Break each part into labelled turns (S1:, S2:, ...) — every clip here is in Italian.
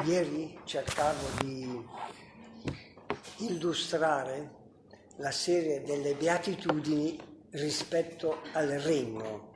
S1: Ieri cercavo di illustrare la serie delle beatitudini rispetto al regno.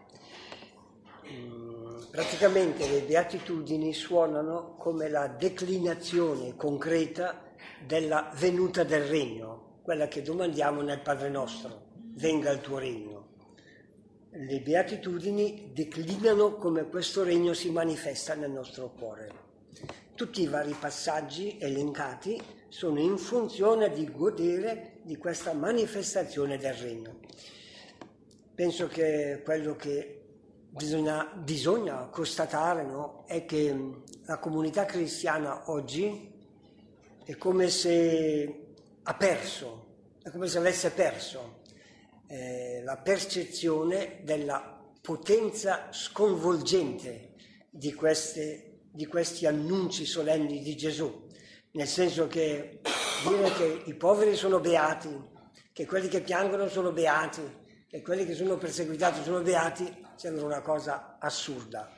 S1: Praticamente le beatitudini suonano come la declinazione concreta della venuta del regno, quella che domandiamo nel Padre nostro: venga il tuo regno. Le beatitudini declinano come questo regno si manifesta nel nostro cuore. Tutti i vari passaggi elencati sono in funzione di godere di questa manifestazione del regno. Penso che quello che bisogna constatare, no, è che la comunità cristiana oggi è come se ha perso, è come se avesse perso la percezione della potenza sconvolgente di questi annunci solenni di Gesù, nel senso che dire che i poveri sono beati, che quelli che piangono sono beati, che quelli che sono perseguitati sono beati, sembra una cosa assurda.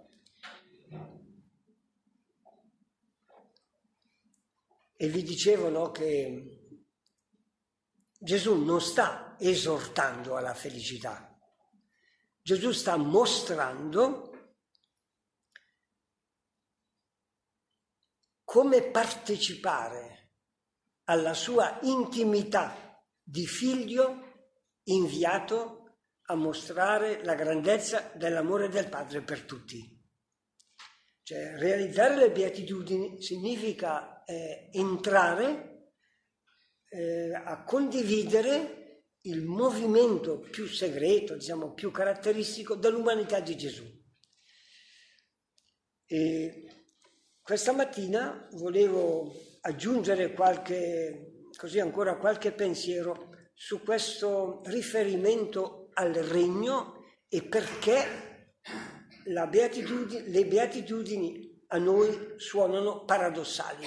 S1: E vi dicevano che Gesù non sta esortando alla felicità, Gesù sta mostrando come partecipare alla sua intimità di figlio inviato a mostrare la grandezza dell'amore del Padre per tutti. Cioè, realizzare le beatitudini significa entrare a condividere il movimento più segreto, diciamo più caratteristico dell'umanità di Gesù. E questa mattina volevo aggiungere ancora qualche pensiero su questo riferimento al regno e perché le beatitudini a noi suonano paradossali.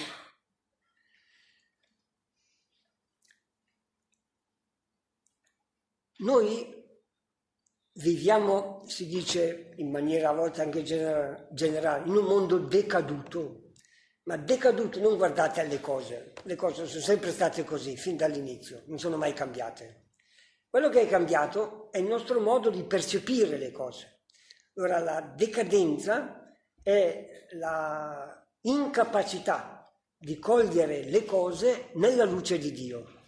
S1: Noi viviamo, si dice in maniera a volte anche generale, in un mondo decaduto, ma decaduto non guardate alle cose, le cose sono sempre state così, fin dall'inizio, non sono mai cambiate. Quello che è cambiato è il nostro modo di percepire le cose. Allora la decadenza è la incapacità di cogliere le cose nella luce di Dio.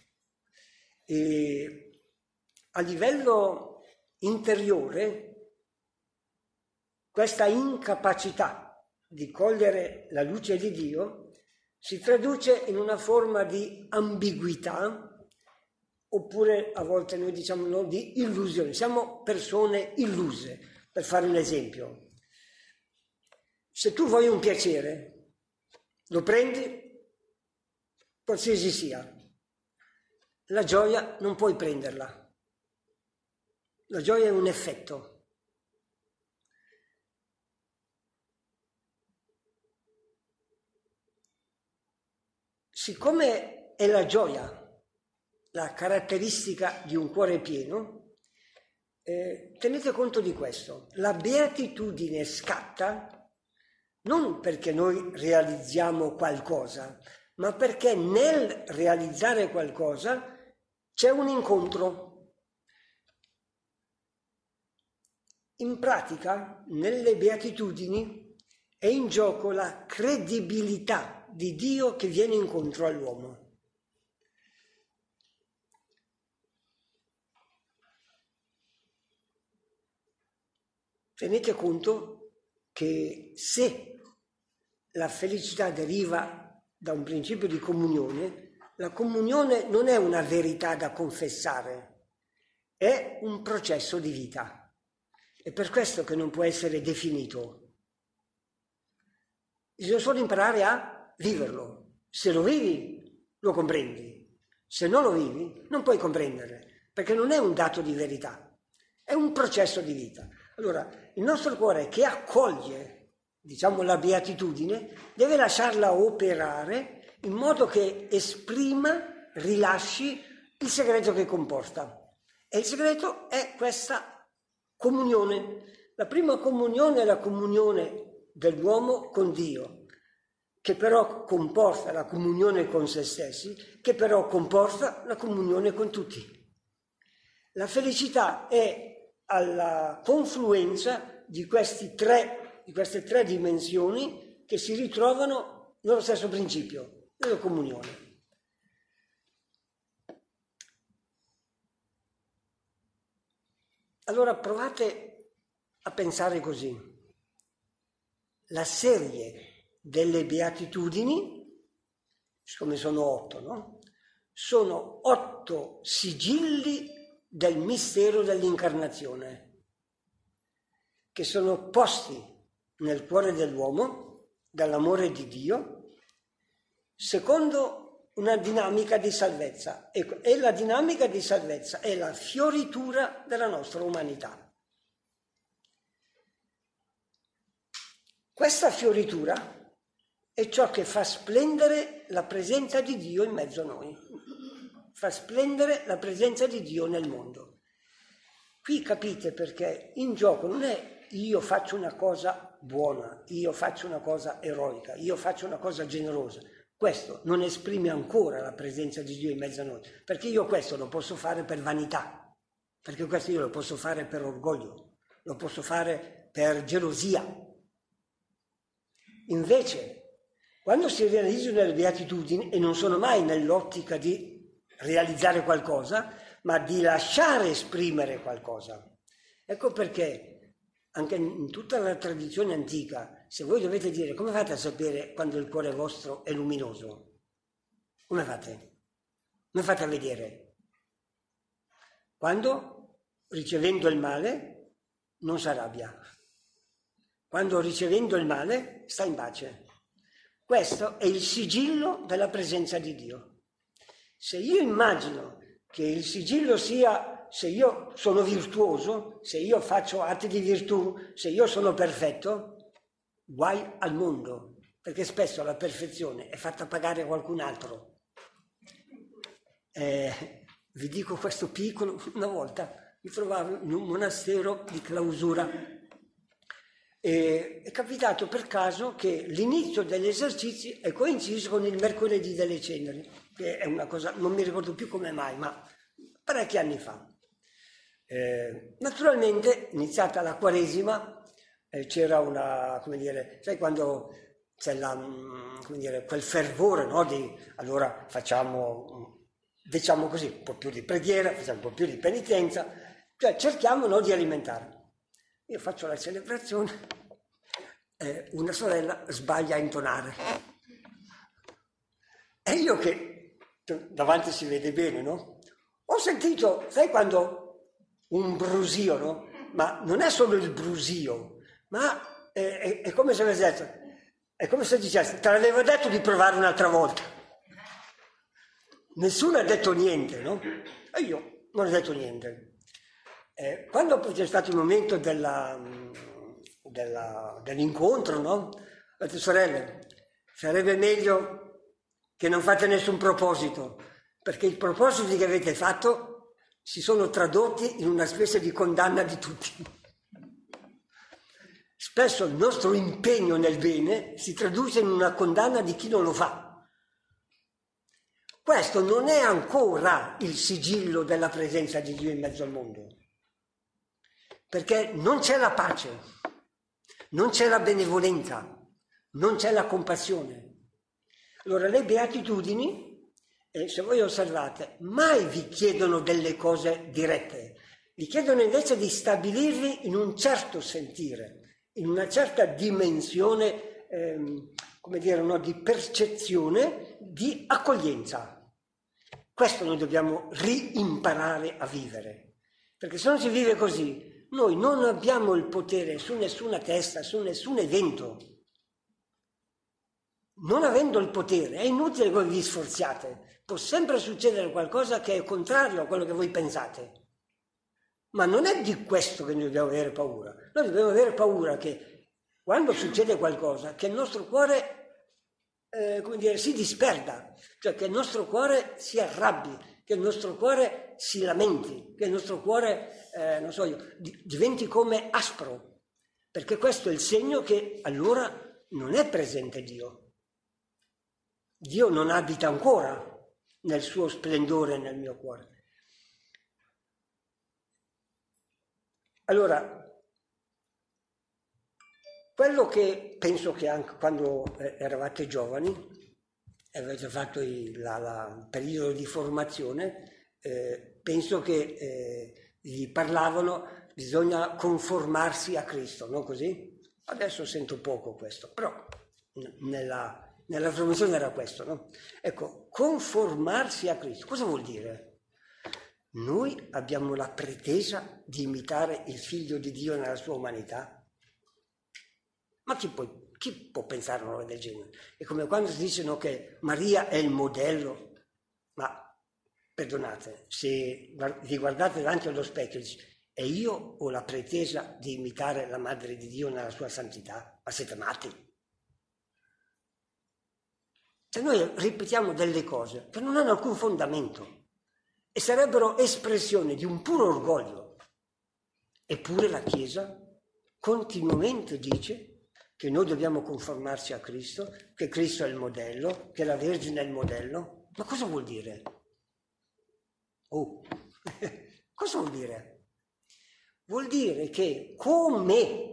S1: E a livello interiore, questa incapacità di cogliere la luce di Dio si traduce in una forma di ambiguità, oppure a volte noi diciamo no, di illusione. Siamo persone illuse. Per fare un esempio, se tu vuoi un piacere, lo prendi, qualsiasi sia. La gioia non puoi prenderla. La gioia è un effetto. Siccome è la gioia la caratteristica di un cuore pieno, tenete conto di questo. La beatitudine scatta non perché noi realizziamo qualcosa, ma perché nel realizzare qualcosa c'è un incontro. In pratica, nelle beatitudini è in gioco la credibilità di Dio che viene incontro all'uomo. Tenete conto che se la felicità deriva da un principio di comunione, la comunione non è una verità da confessare, è un processo di vita. È per questo che non può essere definito. Bisogna solo imparare a viverlo. Se lo vivi, lo comprendi. Se non lo vivi, non puoi comprendere, perché non è un dato di verità, è un processo di vita. Allora, il nostro cuore che accoglie, diciamo, la beatitudine, deve lasciarla operare in modo che esprima, rilasci il segreto che comporta. E il segreto è questa comunione. La prima comunione è la comunione dell'uomo con Dio, che però comporta la comunione con se stessi, che però comporta la comunione con tutti. La felicità è alla confluenza di queste tre dimensioni che si ritrovano nello stesso principio, nella comunione. Allora provate a pensare così. La serie delle beatitudini, siccome sono 8, no? Sono 8 sigilli del mistero dell'incarnazione, che sono posti nel cuore dell'uomo, dall'amore di Dio, secondo una dinamica di salvezza. E la dinamica di salvezza è la fioritura della nostra umanità. Questa fioritura è ciò che fa splendere la presenza di Dio in mezzo a noi, fa splendere la presenza di Dio nel mondo. Qui capite perché in gioco non è io faccio una cosa buona, io faccio una cosa eroica, io faccio una cosa generosa. Questo non esprime ancora la presenza di Dio in mezzo a noi, perché io questo lo posso fare per vanità, perché questo io lo posso fare per orgoglio, lo posso fare per gelosia. Invece, quando si realizzano le beatitudini, e non sono mai nell'ottica di realizzare qualcosa, ma di lasciare esprimere qualcosa. Ecco perché, anche in tutta la tradizione antica, se voi dovete dire come fate a sapere quando il cuore vostro è luminoso? Come fate? Come fate a vedere? Quando, ricevendo il male, non si arrabbia. Quando ricevendo il male sta in pace. Questo è il sigillo della presenza di Dio. Se io immagino che il sigillo sia se io sono virtuoso, se io faccio atti di virtù, se io sono perfetto, guai al mondo, perché spesso la perfezione è fatta pagare a qualcun altro. Vi dico questo piccolo, una volta mi trovavo in un monastero di clausura. E è capitato per caso che l'inizio degli esercizi è coinciso con il mercoledì delle ceneri, che è una cosa, non mi ricordo più come mai, ma parecchi anni fa. Naturalmente, iniziata la Quaresima, c'era una, come dire, sai quando c'è come dire, quel fervore, no? Allora facciamo, diciamo così, un po' più di preghiera, facciamo un po' più di penitenza, cioè cerchiamo, no, di alimentare. Io faccio la celebrazione, una sorella sbaglia a intonare. E io che davanti si vede bene, no? Ho sentito, sai quando un brusio, no? Ma non è solo il brusio, ma è come se avessi detto, è come se dicessi, te l'avevo detto di provare un'altra volta. Nessuno ha detto niente, no? E io non ho detto niente. Quando poi c'è stato il momento dell'incontro, no? Ho detto, sorelle, sarebbe meglio che non fate nessun proposito, perché i propositi che avete fatto si sono tradotti in una specie di condanna di tutti. Spesso il nostro impegno nel bene si traduce in una condanna di chi non lo fa. Questo non è ancora il sigillo della presenza di Dio in mezzo al mondo. Perché non c'è la pace, non c'è la benevolenza, non c'è la compassione. Allora le beatitudini, se voi osservate, mai vi chiedono delle cose dirette, vi chiedono invece di stabilirvi in un certo sentire, in una certa dimensione, come dire, no, di percezione, di accoglienza. Questo noi dobbiamo rimparare a vivere, perché se non si vive così, noi non abbiamo il potere su nessuna testa, su nessun evento. Non avendo il potere, è inutile che voi vi sforziate. Può sempre succedere qualcosa che è contrario a quello che voi pensate. Ma non è di questo che noi dobbiamo avere paura. Noi dobbiamo avere paura che quando succede qualcosa, che il nostro cuore, come dire, si disperda, cioè che il nostro cuore si arrabbi, che il nostro cuore si lamenti, che il nostro cuore, non so io, diventi come aspro, perché questo è il segno che allora non è presente Dio. Dio non abita ancora nel suo splendore nel mio cuore. Allora, quello che penso che anche quando eravate giovani e avete fatto il periodo di formazione, penso che gli parlavano, bisogna conformarsi a Cristo, non così? Adesso sento poco questo, però nella formazione era questo, no? Ecco, conformarsi a Cristo, cosa vuol dire? Noi abbiamo la pretesa di imitare il Figlio di Dio nella sua umanità? Ma chi può pensare una roba del genere? È come quando si dicono che Maria è il modello, ma perdonate, se vi guardate davanti allo specchio e dice, e io ho la pretesa di imitare la Madre di Dio nella sua santità, ma siete matti? Se noi ripetiamo delle cose che non hanno alcun fondamento e sarebbero espressione di un puro orgoglio, eppure la Chiesa continuamente dice che noi dobbiamo conformarci a Cristo, che Cristo è il modello, che la Vergine è il modello. Ma cosa vuol dire? Cosa vuol dire? Vuol dire che come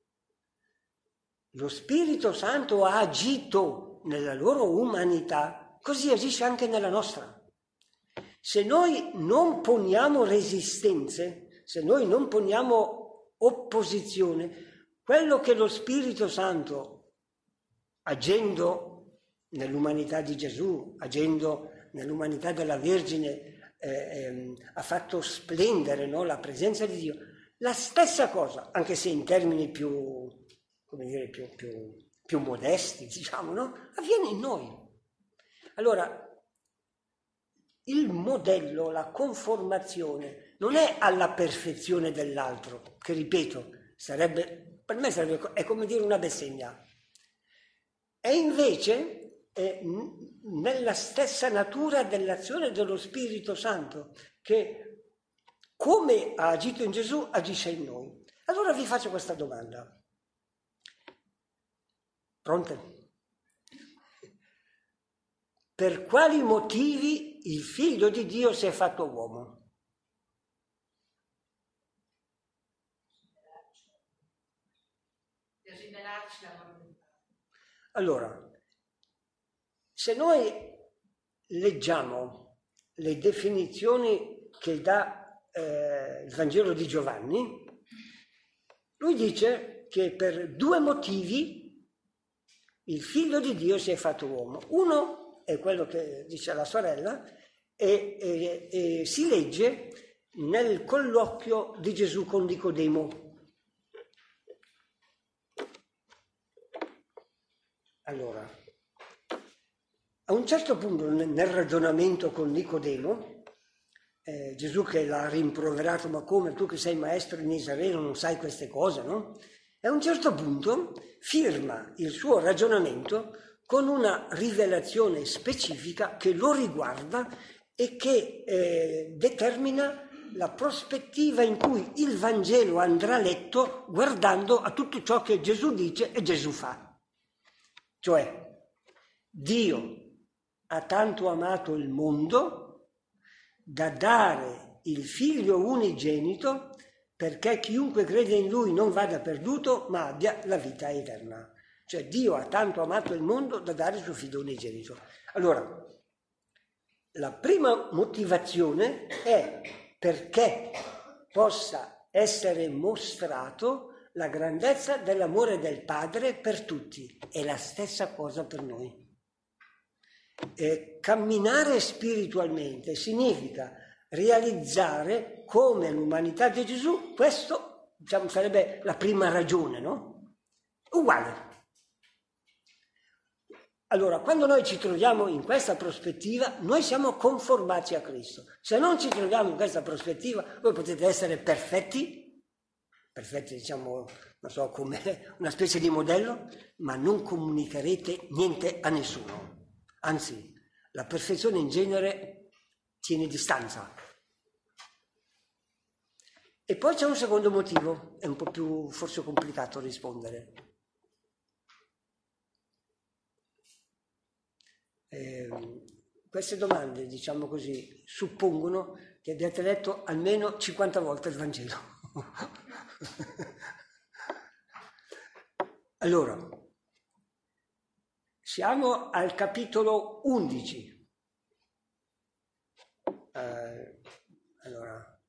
S1: lo Spirito Santo ha agito nella loro umanità, così agisce anche nella nostra. Se noi non poniamo resistenze, se noi non poniamo opposizione, quello che lo Spirito Santo, agendo nell'umanità di Gesù, agendo nell'umanità della Vergine, ha fatto splendere, no, la presenza di Dio, la stessa cosa, anche se in termini più, come dire, più modesti, diciamo, no? Avviene in noi. Allora, il modello, la conformazione, non è alla perfezione dell'altro, che ripeto, per me è come dire una bestemmia. E invece nella stessa natura dell'azione dello Spirito Santo, che come ha agito in Gesù, agisce in noi. Allora vi faccio questa domanda. Pronte? Per quali motivi il Figlio di Dio si è fatto uomo?
S2: Desiderarci la volontà.
S1: Allora, se noi leggiamo le definizioni che dà il Vangelo di Giovanni, lui dice che per due motivi il Figlio di Dio si è fatto uomo. Uno è quello che dice la sorella, e si legge nel colloquio di Gesù con Nicodemo. Allora, a un certo punto nel ragionamento con Nicodemo, Gesù che l'ha rimproverato, ma come tu che sei maestro in Israele non sai queste cose, no? E a un certo punto firma il suo ragionamento con una rivelazione specifica che lo riguarda e che determina la prospettiva in cui il Vangelo andrà letto guardando a tutto ciò che Gesù dice e Gesù fa. Cioè, Dio ha tanto amato il mondo da dare il Figlio unigenito perché chiunque crede in Lui non vada perduto ma abbia la vita eterna. Cioè Dio ha tanto amato il mondo da dare il suo Figlio unigenito. Allora, la prima motivazione è perché possa essere mostrato la grandezza dell'amore del Padre per tutti. È la stessa cosa per noi. Camminare spiritualmente significa realizzare come l'umanità di Gesù, questo diciamo, sarebbe la prima ragione, no? Uguale. Allora, quando noi ci troviamo in questa prospettiva, noi siamo conformati a Cristo. Se non ci troviamo in questa prospettiva, voi potete essere perfetti diciamo, non so, come una specie di modello, ma non comunicherete niente a nessuno. Anzi, la perfezione in genere tiene distanza. E poi c'è un secondo motivo, è un po' più forse complicato rispondere. queste domande, diciamo così, suppongono che abbiate letto almeno 50 volte il Vangelo. Allora, siamo al capitolo 11. Allora,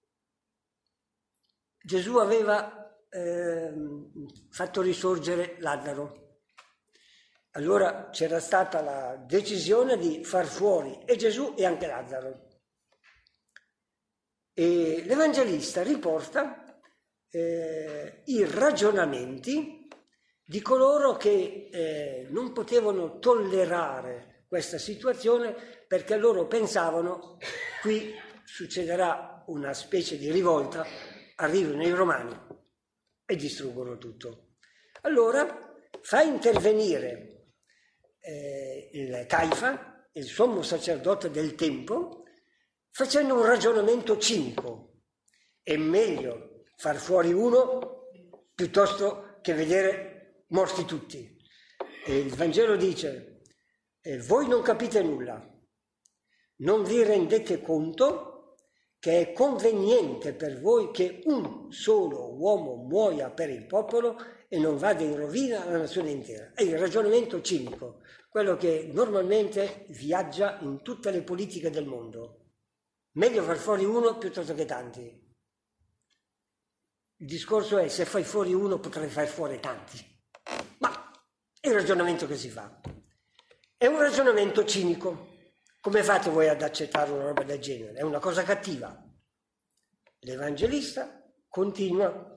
S1: Gesù aveva fatto risorgere Lazzaro. Allora c'era stata la decisione di far fuori e Gesù e anche Lazzaro. E l'Evangelista riporta i ragionamenti di coloro che non potevano tollerare questa situazione perché loro pensavano qui succederà una specie di rivolta, arrivano i romani e distruggono tutto. Allora fa intervenire il Caifa, il sommo sacerdote del tempo, facendo un ragionamento cinico. È meglio far fuori uno piuttosto che vedere morti tutti. E il Vangelo dice: voi non capite nulla, non vi rendete conto che è conveniente per voi che un solo uomo muoia per il popolo e non vada in rovina la nazione intera. È il ragionamento cinico, quello che normalmente viaggia in tutte le politiche del mondo. Meglio far fuori uno piuttosto che tanti. Il discorso è: se fai fuori uno potrai far fuori tanti. Ma è il ragionamento che si fa. È un ragionamento cinico. Come fate voi ad accettare una roba del genere? È una cosa cattiva. L'Evangelista continua.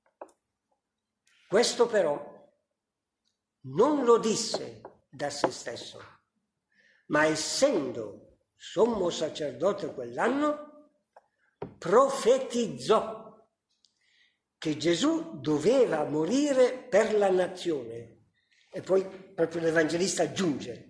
S1: Questo però non lo disse da se stesso, ma essendo sommo sacerdote quell'anno, profetizzò che Gesù doveva morire per la nazione. E poi proprio l'Evangelista aggiunge,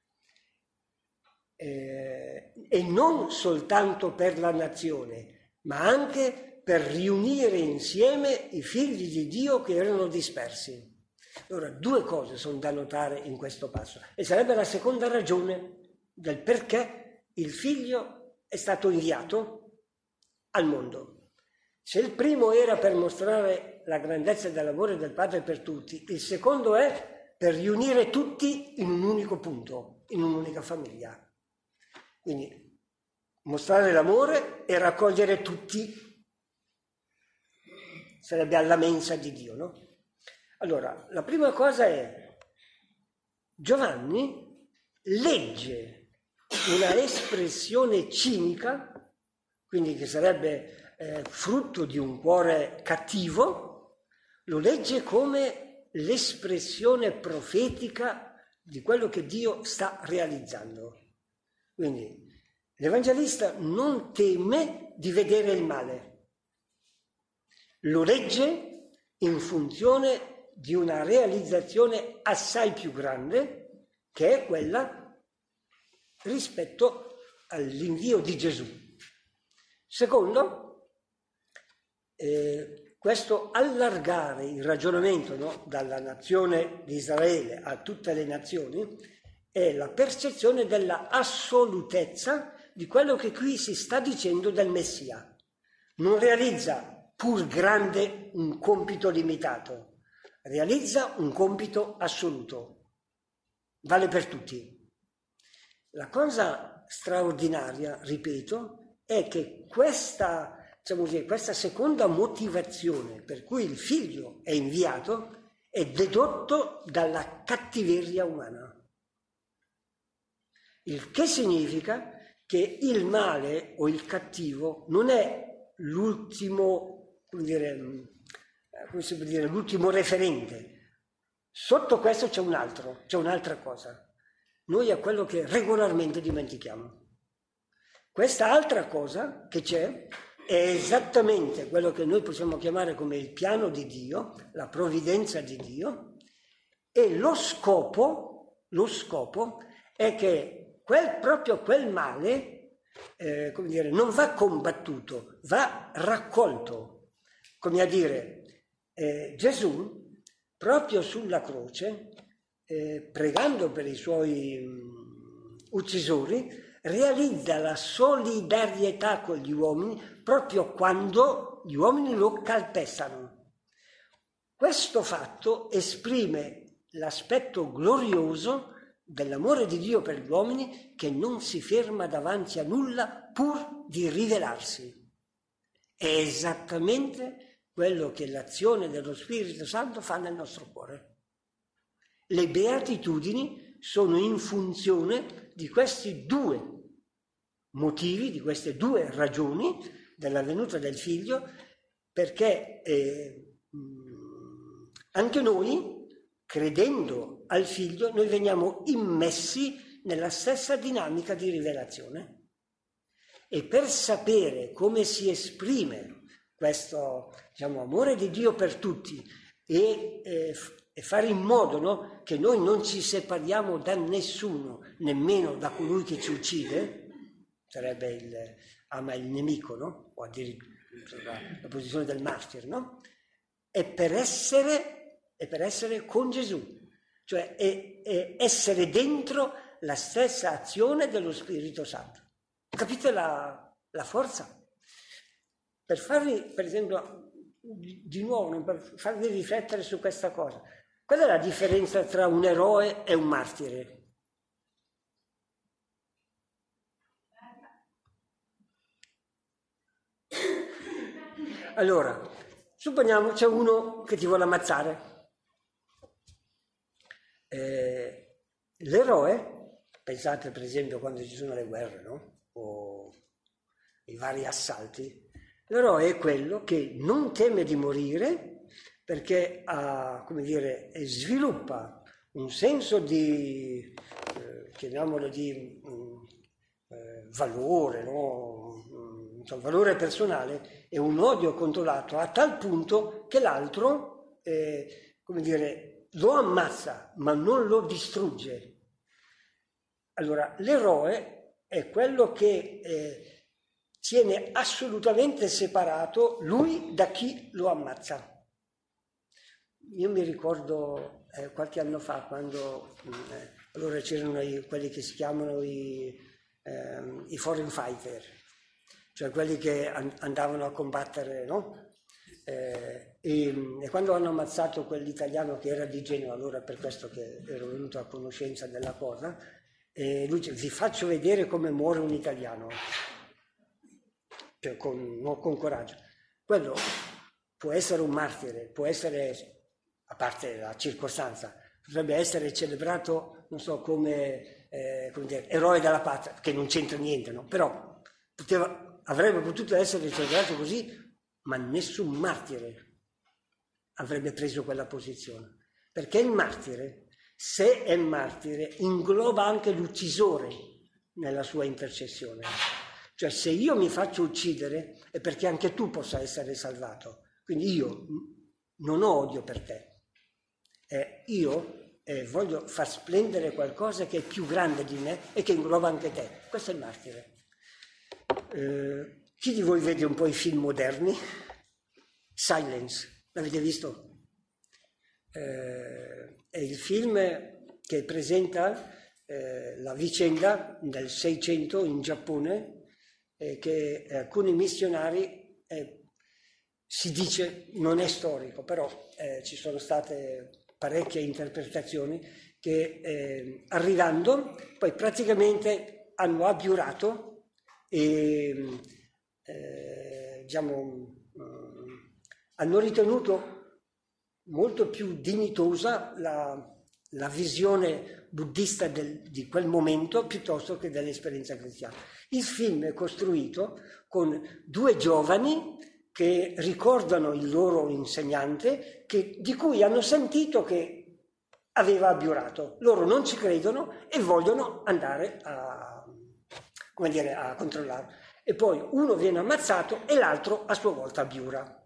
S1: e non soltanto per la nazione, ma anche per riunire insieme i figli di Dio che erano dispersi. Allora, due cose sono da notare in questo passo, e sarebbe la seconda ragione del perché il figlio è stato inviato al mondo. Se il primo era per mostrare la grandezza del lavoro del Padre per tutti, il secondo è per riunire tutti in un unico punto, in un'unica famiglia. Quindi mostrare l'amore e raccogliere tutti sarebbe alla mensa di Dio, no? Allora, la prima cosa è: Giovanni legge una espressione cinica, quindi che sarebbe frutto di un cuore cattivo, lo legge come l'espressione profetica di quello che Dio sta realizzando. Quindi l'Evangelista non teme di vedere il male, lo legge in funzione di una realizzazione assai più grande, che è quella rispetto all'invio di Gesù. Secondo, questo allargare il ragionamento, no, dalla nazione di Israele a tutte le nazioni è la percezione della assolutezza di quello che qui si sta dicendo del Messia. Non realizza pur grande un compito limitato, realizza un compito assoluto, vale per tutti. La cosa straordinaria, ripeto, è che questa seconda motivazione per cui il figlio è inviato è dedotto dalla cattiveria umana. Il che significa che il male o il cattivo non è l'ultimo, l'ultimo referente. Sotto questo c'è un'altra cosa. Noi è quello che regolarmente dimentichiamo. Questa altra cosa che c'è è esattamente quello che noi possiamo chiamare come il piano di Dio, la provvidenza di Dio, e lo scopo è che proprio quel male non va combattuto, va raccolto. Come a dire, Gesù proprio sulla croce, pregando per i suoi uccisori, realizza la solidarietà con gli uomini proprio quando gli uomini lo calpestano. Questo fatto esprime l'aspetto glorioso dell'amore di Dio per gli uomini, che non si ferma davanti a nulla pur di rivelarsi. È esattamente quello che l'azione dello Spirito Santo fa nel nostro cuore. Le beatitudini sono in funzione di questi due motivi, di queste due ragioni della venuta del Figlio, perché anche noi, credendo al Figlio, noi veniamo immessi nella stessa dinamica di rivelazione. E per sapere come si esprime questo, amore di Dio per tutti e fare in modo, no, che noi non ci separiamo da nessuno, nemmeno da colui che ci uccide, sarebbe ama il nemico, no? O addirittura la posizione del martire, no? È per essere con Gesù, cioè è essere dentro la stessa azione dello Spirito Santo. Capite la forza? Per farvi, per esempio, di nuovo, per farvi riflettere su questa cosa, qual è la differenza tra un eroe e un martire? Allora, supponiamo c'è uno che ti vuole ammazzare. L'eroe, pensate per esempio quando ci sono le guerre, no? O i vari assalti, l'eroe è quello che non teme di morire perché sviluppa un senso di, chiamiamolo di valore, no? Valore personale e un odio controllato a tal punto che l'altro, lo ammazza ma non lo distrugge. Allora, l'eroe è quello che tiene assolutamente separato lui da chi lo ammazza. Io mi ricordo qualche anno fa quando allora c'erano quelli che si chiamano i foreign fighter, cioè quelli che andavano a combattere, no? E quando hanno ammazzato quell'italiano che era di Genova, allora per questo che ero venuto a conoscenza della cosa, lui dice: vi faccio vedere come muore un italiano, cioè con coraggio. Quello può essere un martire, può essere, a parte la circostanza, potrebbe essere celebrato, non so, come eroe della patria, che non c'entra niente, no? Però avrebbe potuto essere celebrato così, ma nessun martire avrebbe preso quella posizione, perché il martire, se è martire, ingloba anche l'uccisore nella sua intercessione. Cioè, se io mi faccio uccidere è perché anche tu possa essere salvato. Quindi io non ho odio per te. Io voglio far splendere qualcosa che è più grande di me e che ingloba anche te. Questo è il martire. Chi di voi vede un po' i film moderni? Silence, l'avete visto? È il film che presenta la vicenda del 600 in Giappone, che alcuni missionari, si dice, non è storico, però ci sono state parecchie interpretazioni che arrivando poi praticamente hanno abiurato e hanno ritenuto molto più dignitosa la visione buddista di quel momento piuttosto che dell'esperienza cristiana. Il film è costruito con due giovani che ricordano il loro insegnante di cui hanno sentito che aveva abiurato. Loro non ci credono e vogliono andare a controllarlo. E poi uno viene ammazzato e l'altro a sua volta abiura.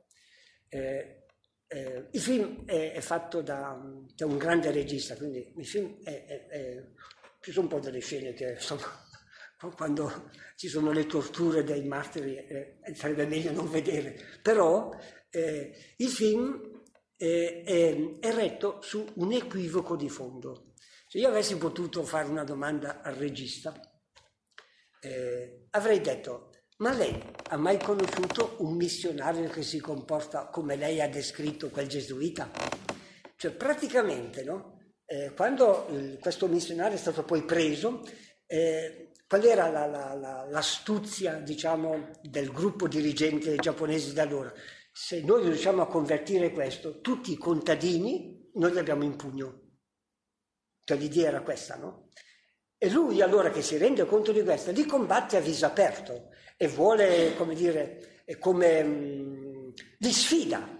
S1: Il film è fatto da un grande regista, quindi il film ci sono un po' delle scene che insomma, quando ci sono le torture dei martiri sarebbe meglio non vedere, però il film è retto su un equivoco di fondo, Se io avessi potuto fare una domanda al regista, avrei detto: ma lei ha mai conosciuto un missionario che si comporta come lei ha descritto quel gesuita? Cioè praticamente, no? Quando questo missionario è stato poi preso, qual era l'astuzia, diciamo, del gruppo dirigente giapponese da allora? Se noi riusciamo a convertire questo, tutti i contadini noi li abbiamo in pugno. Cioè l'idea era questa, no? E lui allora, che si rende conto di questo, li combatte a viso aperto e vuole, come dire, li sfida.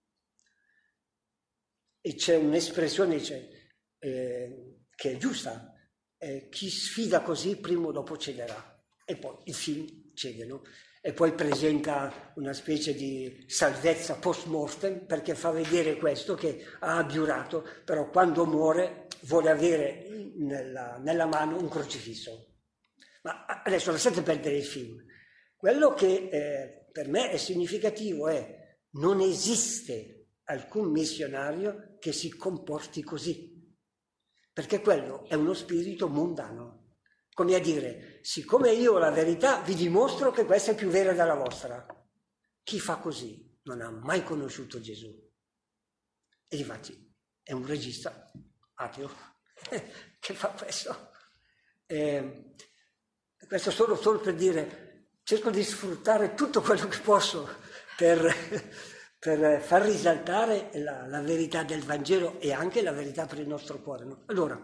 S1: E c'è un'espressione che è giusta: chi sfida così prima o dopo cederà. E poi il film cede, no? E poi presenta una specie di salvezza post mortem, perché fa vedere questo, che ha abiurato, però quando muore vuole avere nella mano un crocifisso. Ma adesso lasciate perdere il film. Quello che per me è significativo è: non esiste alcun missionario che si comporti così, perché quello è uno spirito mundano. Come a dire: siccome io ho la verità, vi dimostro che questa è più vera della vostra. Chi fa così non ha mai conosciuto Gesù. E difatti è un regista ateo che fa questo. Questo solo per dire: cerco di sfruttare tutto quello che posso per far risaltare la verità del Vangelo e anche la verità per il nostro cuore, no? Allora,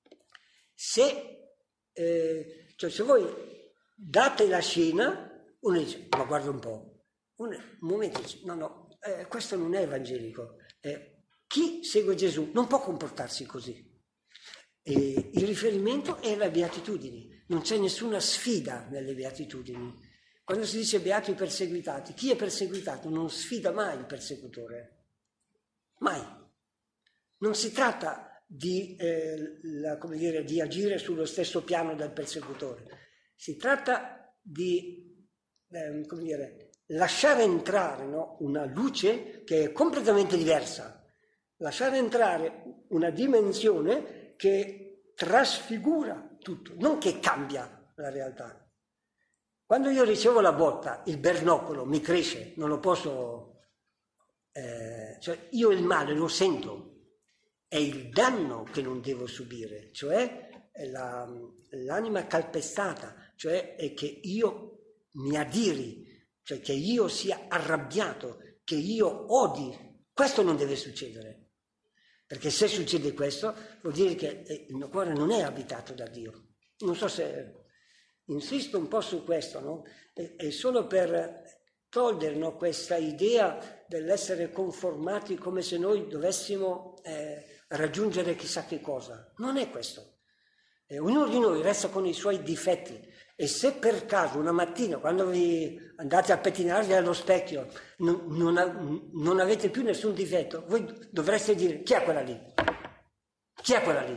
S1: cioè se voi date la scena, uno dice: ma guarda un po', un momento dice: no, questo non è evangelico. Chi segue Gesù non può comportarsi così. Il riferimento è alle beatitudini, non c'è nessuna sfida nelle beatitudini. Quando si dice beati i perseguitati, chi è perseguitato non sfida mai il persecutore, mai. Non si tratta di agire sullo stesso piano del persecutore, si tratta di lasciare entrare, no, una luce che è completamente diversa, lasciare entrare una dimensione che trasfigura tutto, non che cambia la realtà. Quando io ricevo la botta, il bernoccolo mi cresce, non lo posso... cioè io il male lo sento, è il danno che non devo subire, cioè l'anima calpestata, cioè è che io mi adiri, cioè che io sia arrabbiato, che io odi. Questo non deve succedere, perché se succede questo vuol dire che il mio cuore non è abitato da Dio. Non so se... Insisto un po' su questo, no? È solo per togliere, no, questa idea dell'essere conformati come se noi dovessimo raggiungere chissà che cosa. Non è questo. Ognuno di noi resta con i suoi difetti, e se per caso una mattina, quando vi andate a pettinarvi allo specchio, non avete più nessun difetto, voi dovreste dire: chi è quella lì? Chi è quella lì?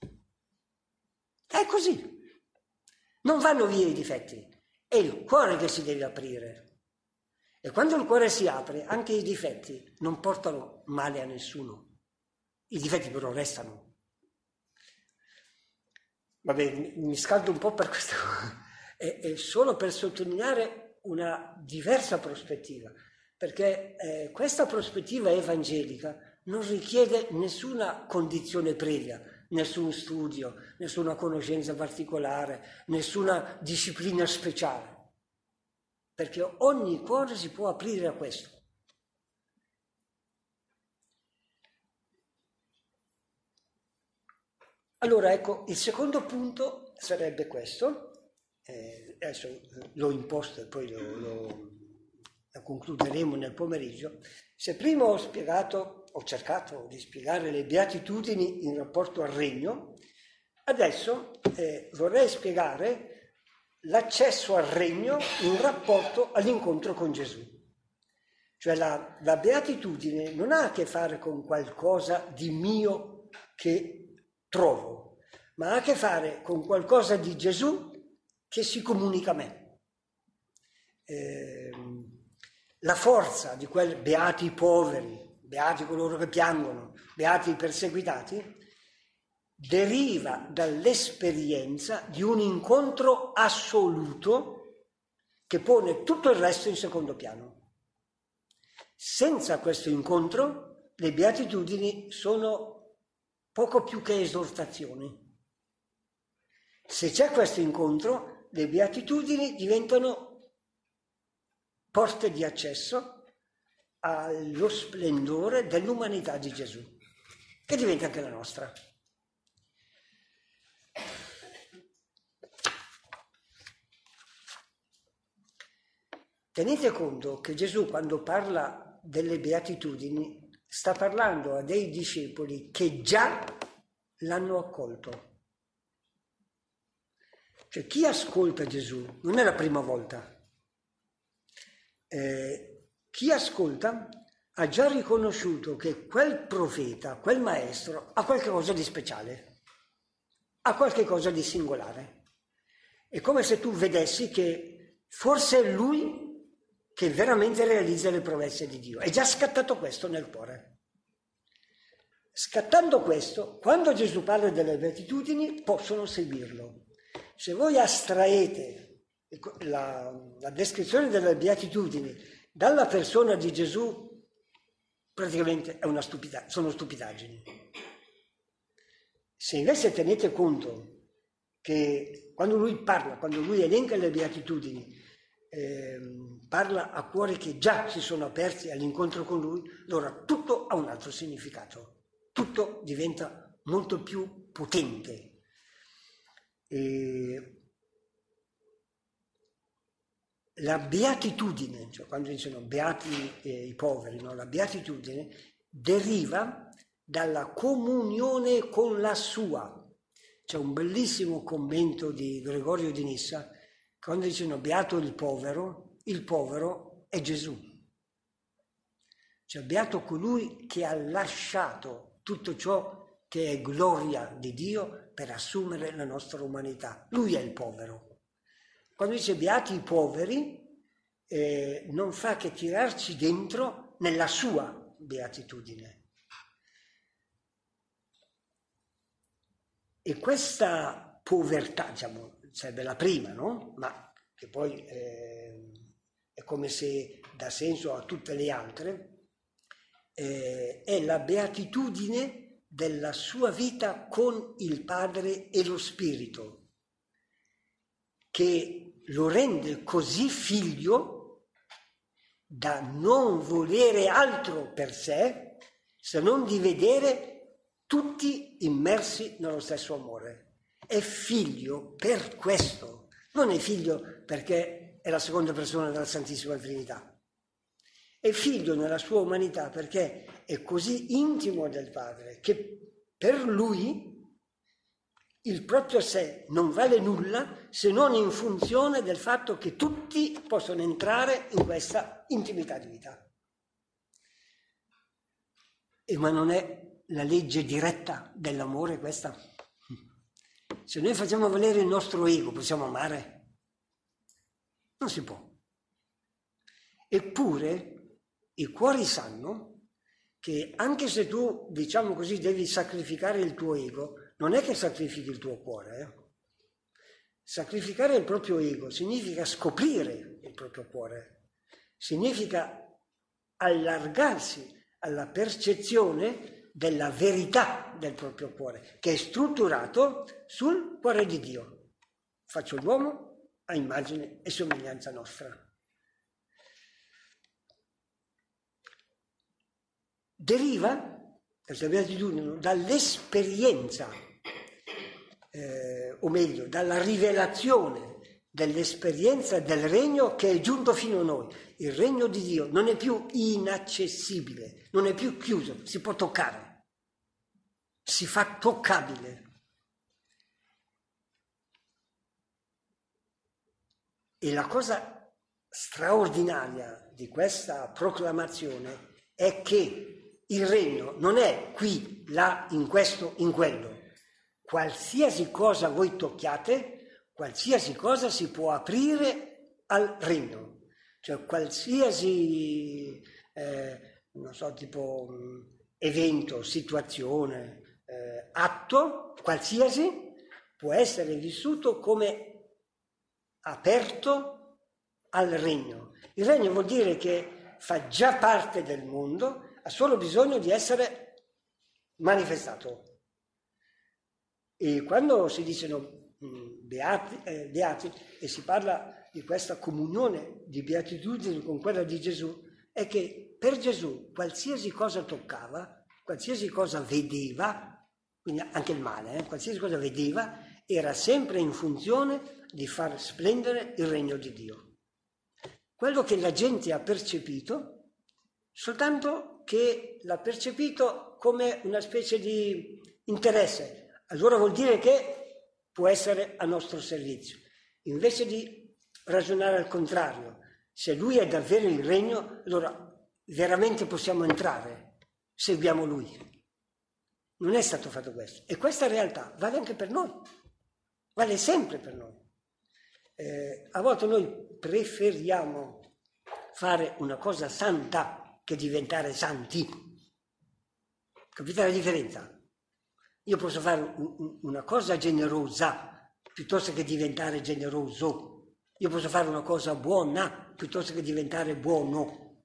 S1: È così. Non vanno via i difetti, è il cuore che si deve aprire. E quando il cuore si apre, anche i difetti non portano male a nessuno. I difetti però restano. Vabbè, mi scaldo un po' per questo. È solo per sottolineare una diversa prospettiva, perché questa prospettiva evangelica non richiede nessuna condizione previa, nessun studio, nessuna conoscenza particolare, nessuna disciplina speciale, perché ogni cuore si può aprire a questo. Allora, ecco, il secondo punto sarebbe questo, adesso l'ho imposto e poi lo concluderemo nel pomeriggio. Se prima ho cercato di spiegare le beatitudini in rapporto al regno, adesso vorrei spiegare l'accesso al regno in rapporto all'incontro con Gesù. Cioè la beatitudine non ha a che fare con qualcosa di mio che trovo, ma ha a che fare con qualcosa di Gesù che si comunica a me. La forza di quel beati i poveri, beati coloro che piangono, beati i perseguitati, deriva dall'esperienza di un incontro assoluto che pone tutto il resto in secondo piano. Senza questo incontro, le beatitudini sono poco più che esortazioni. Se c'è questo incontro, le beatitudini diventano porte di accesso allo splendore dell'umanità di Gesù, che diventa anche la nostra. Tenete conto che Gesù, quando parla delle beatitudini, sta parlando a dei discepoli che già l'hanno accolto. Cioè, chi ascolta Gesù non è la prima volta. Chi ascolta ha già riconosciuto che quel profeta, quel maestro, ha qualcosa di speciale, ha qualcosa di singolare. È come se tu vedessi che forse è lui che veramente realizza le promesse di Dio. È già scattato questo nel cuore. Scattando questo, quando Gesù parla delle beatitudini, possono seguirlo. Se voi astraete la descrizione delle beatitudini dalla persona di Gesù, praticamente è sono stupidaggini. Se invece tenete conto che quando lui parla, quando lui elenca le beatitudini, parla a cuori che già si sono aperti all'incontro con lui, allora tutto ha un altro significato, tutto diventa molto più potente. La beatitudine, cioè quando dicono beati i poveri, no? La beatitudine deriva dalla comunione con la sua. C'è un bellissimo commento di Gregorio di Nissa, quando dicono beato il povero è Gesù. Cioè beato colui che ha lasciato tutto ciò che è gloria di Dio per assumere la nostra umanità. Lui è il povero. Quando dice beati i poveri, non fa che tirarci dentro nella sua beatitudine. E questa povertà, diciamo, sarebbe la prima, no? Ma che poi è come se dà senso a tutte le altre, è la beatitudine della sua vita con il Padre e lo Spirito, che lo rende così figlio da non volere altro per sé se non di vedere tutti immersi nello stesso amore. È figlio per questo, non è figlio perché è la seconda persona della Santissima Trinità. È figlio nella sua umanità perché è così intimo del Padre che per lui il proprio sé non vale nulla se non in funzione del fatto che tutti possono entrare in questa intimità di vita. Ma non è la legge diretta dell'amore questa? Se noi facciamo valere il nostro ego, possiamo amare? Non si può. Eppure i cuori sanno che anche se tu, diciamo così, devi sacrificare il tuo ego, non è che sacrifichi il tuo cuore. Sacrificare il proprio ego significa scoprire il proprio cuore, significa allargarsi alla percezione della verità del proprio cuore, che è strutturato sul cuore di Dio. Faccio l'uomo a immagine e somiglianza nostra. Deriva, questa beatitudine, dall'esperienza, o meglio, dalla rivelazione dell'esperienza del regno che è giunto fino a noi. Il regno di Dio non è più inaccessibile, non è più chiuso, si può toccare, si fa toccabile. E la cosa straordinaria di questa proclamazione è che il regno non è qui, là, in questo, in quello. Qualsiasi cosa voi tocchiate, qualsiasi cosa si può aprire al regno. Cioè qualsiasi, non so, tipo evento, situazione, atto, qualsiasi, può essere vissuto come aperto al regno. Il regno vuol dire che fa già parte del mondo, ha solo bisogno di essere manifestato. E quando si dicono beati e si parla di questa comunione di beatitudine con quella di Gesù, è che per Gesù qualsiasi cosa toccava, qualsiasi cosa vedeva, quindi anche il male, qualsiasi cosa vedeva, era sempre in funzione di far splendere il regno di Dio. Quello che la gente ha percepito, soltanto che l'ha percepito come una specie di interesse, allora vuol dire che può essere a nostro servizio. Invece di ragionare al contrario, se lui è davvero il regno, allora veramente possiamo entrare, seguiamo lui. Non è stato fatto questo. E questa realtà vale anche per noi, vale sempre per noi. A volte noi preferiamo fare una cosa santa che diventare santi. Capite la differenza? Io posso fare una cosa generosa piuttosto che diventare generoso. Io posso fare una cosa buona piuttosto che diventare buono.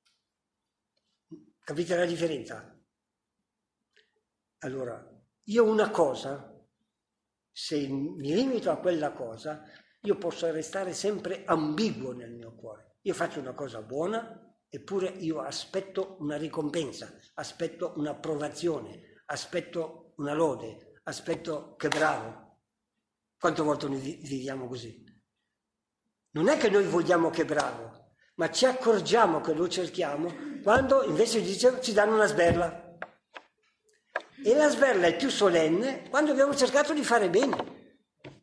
S1: Capite la differenza? Allora, io una cosa, se mi limito a quella cosa, io posso restare sempre ambiguo nel mio cuore. Io faccio una cosa buona, eppure io aspetto una ricompensa, aspetto un'approvazione, aspetto una lode, aspetto che bravo. Quante volte noi viviamo così? Non è che noi vogliamo che bravo, ma ci accorgiamo che lo cerchiamo quando invece ci danno una sberla. E la sberla è più solenne quando abbiamo cercato di fare bene.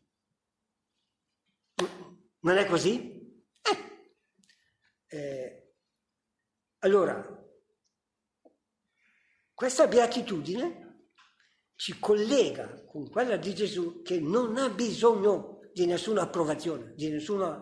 S1: Non è così? Allora, questa beatitudine ci collega con quella di Gesù che non ha bisogno di nessuna approvazione, di nessuno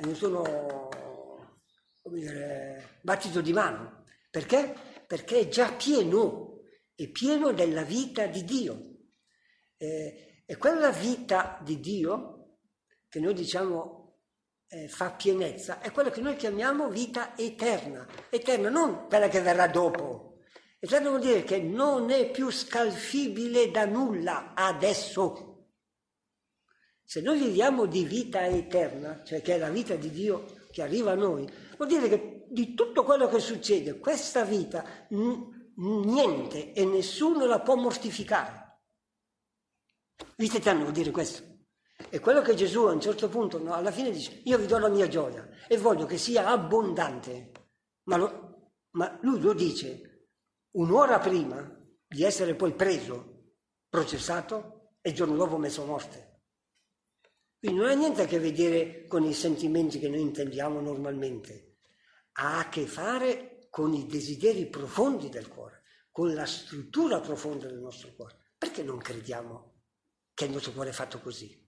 S1: come dire, battito di mano. Perché? Perché è già pieno, è pieno della vita di Dio. E quella vita di Dio, che noi diciamo fa pienezza, è quella che noi chiamiamo vita eterna. Eterna, non quella che verrà dopo. Eterna vuol dire che non è più scalfibile da nulla adesso. Se noi viviamo di vita eterna, cioè che è la vita di Dio che arriva a noi, vuol dire che di tutto quello che succede, questa vita, niente e nessuno la può mortificare. Vita eterna vuol dire questo. E quello che Gesù a un certo punto, no, alla fine dice, io vi do la mia gioia e voglio che sia abbondante, ma lui lo dice un'ora prima di essere poi preso, processato e il giorno dopo messo a morte. Quindi non ha niente a che vedere con i sentimenti che noi intendiamo normalmente, ha a che fare con i desideri profondi del cuore, con la struttura profonda del nostro cuore. Perché non crediamo che il nostro cuore è fatto così?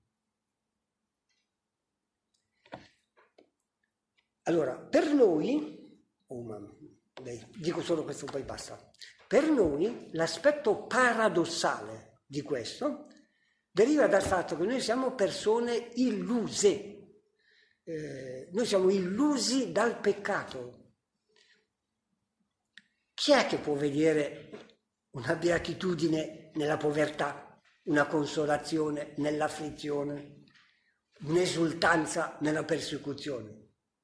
S1: Allora, per noi, dico solo questo poi basta, per noi l'aspetto paradossale di questo deriva dal fatto che noi siamo persone illuse, noi siamo illusi dal peccato. Chi è che può vedere una beatitudine nella povertà, una consolazione nell'afflizione, un'esultanza nella persecuzione?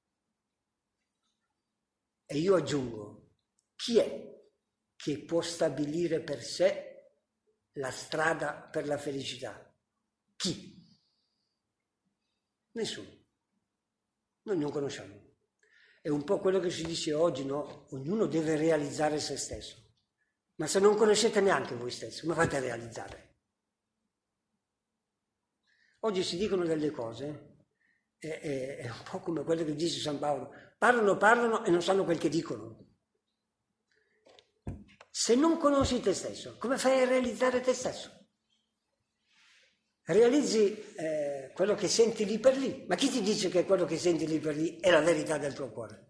S1: E io aggiungo, chi è che può stabilire per sé la strada per la felicità? Chi? Nessuno. Noi non conosciamo. È un po' quello che si dice oggi, no? Ognuno deve realizzare se stesso. Ma se non conoscete neanche voi stessi, come fate a realizzare? Oggi si dicono delle cose, è un po' come quello che dice San Paolo, parlano e non sanno quel che dicono. Se non conosci te stesso, come fai a realizzare te stesso? Realizzi quello che senti lì per lì, ma chi ti dice che quello che senti lì per lì è la verità del tuo cuore?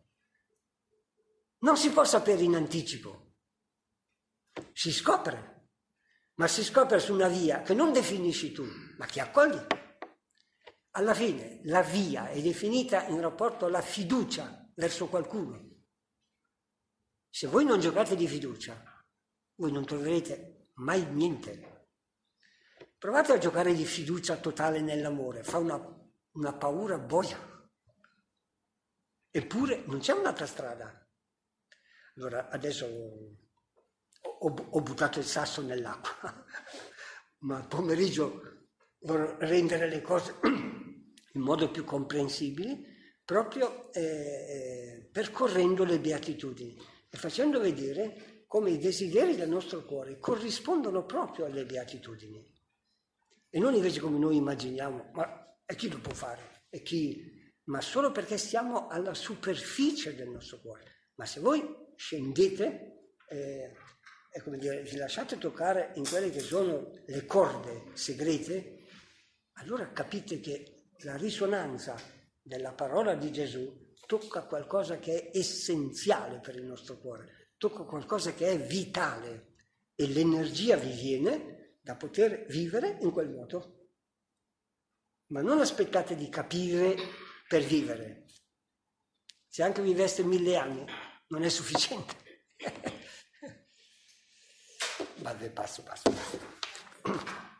S1: Non si può sapere in anticipo, si scopre. ma si scopre su una via che non definisci tu, ma che accogli. Alla fine la via è definita in rapporto alla fiducia verso qualcuno. Se voi non giocate di fiducia, voi non troverete mai niente. Provate a giocare di fiducia totale nell'amore, fa una paura boia. Eppure non c'è un'altra strada. Allora, adesso ho buttato il sasso nell'acqua, ma al pomeriggio vorrei rendere le cose in modo più comprensibile, proprio percorrendo le beatitudini e facendo vedere come i desideri del nostro cuore corrispondono proprio alle beatitudini. E non invece come noi immaginiamo, ma chi lo può fare? Ma solo perché stiamo alla superficie del nostro cuore. Ma se voi scendete, è come dire, vi lasciate toccare in quelle che sono le corde segrete, allora capite che la risonanza della parola di Gesù tocca qualcosa che è essenziale per il nostro cuore, tocca qualcosa che è vitale e l'energia vi viene da poter vivere in quel modo. Ma non aspettate di capire per vivere. Se anche viveste 1000 anni, non è sufficiente. Vabbè, passo.